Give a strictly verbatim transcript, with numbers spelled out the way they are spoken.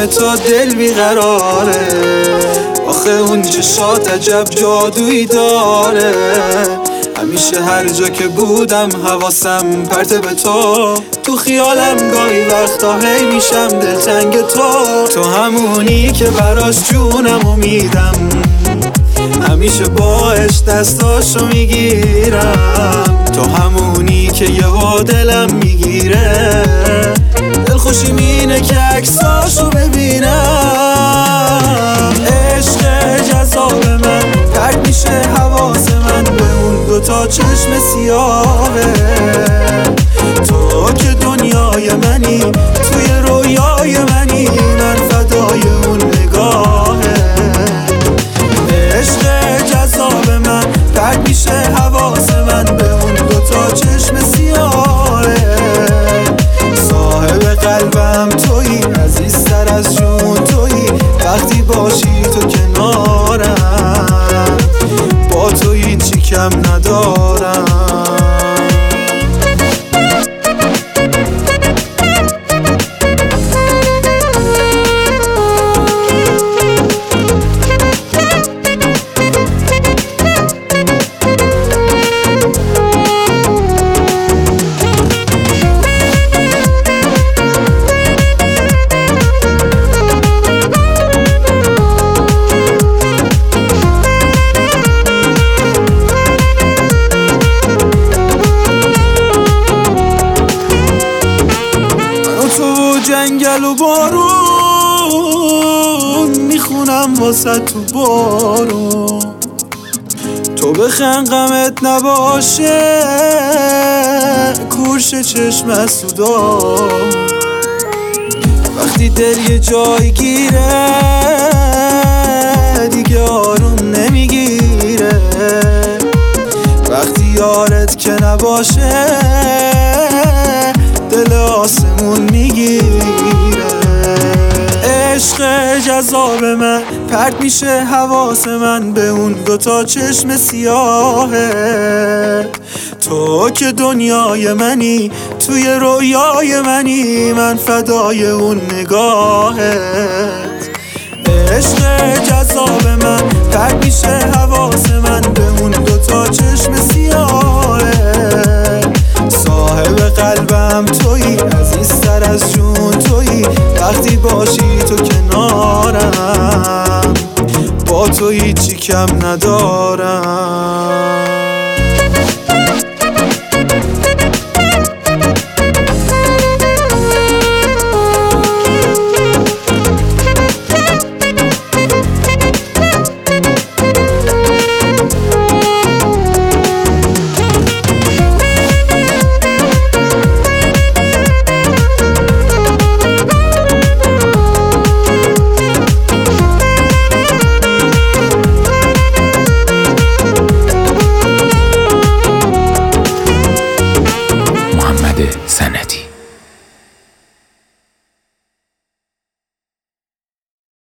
غم تو دل بیقراره، آخه اون چشات عجب جادویی داره. همیشه هر جا که بودم حواسم پرت به تو، تو خیالم گاهی وقتا هی میشم دلتنگ تو. تو همونی که براش جونم و میدم، همیشه باش دستاشو میگیرم. تو همونی که یهو دلم میگیره، دلخوشی مینه که عکساشو ببینم. عشق جذاب من پرت میشه حواس من به اون دوتا چشم سیاهه. تو که دنیای منی، توی رویای منی، من فدای اون نگاهه. عشق جذاب من پرت میشه حواس من به اون دوتا چشم سیاهه. صاحب قلبم تویی، عزیزتر از جون تویی، وقتی باشی تو کنارم، با تو هیچی کم ندارم. جنگل و بارون میخونم واسه تو بارون، تو بخن غمت نباشه کورش چشم سودا. وقتی دل یه جای گیره دیگه آروم نمیگیره، وقتی یارت که نباشه دل آسمون میگیره. عشق جذاب من پرت میشه حواس من به اون دوتا چشم سیاهه. تو که دنیای منی، توی رویای منی، من فدای اون نگاهت. عشق جذاب من پرت میشه حواس من به اون دوتا چشم سیاهه. صاحب قلبم تویی، عزیزتر از جون تویی، وقتی باشی تو کنارم، با تو هیچی کم ندارم.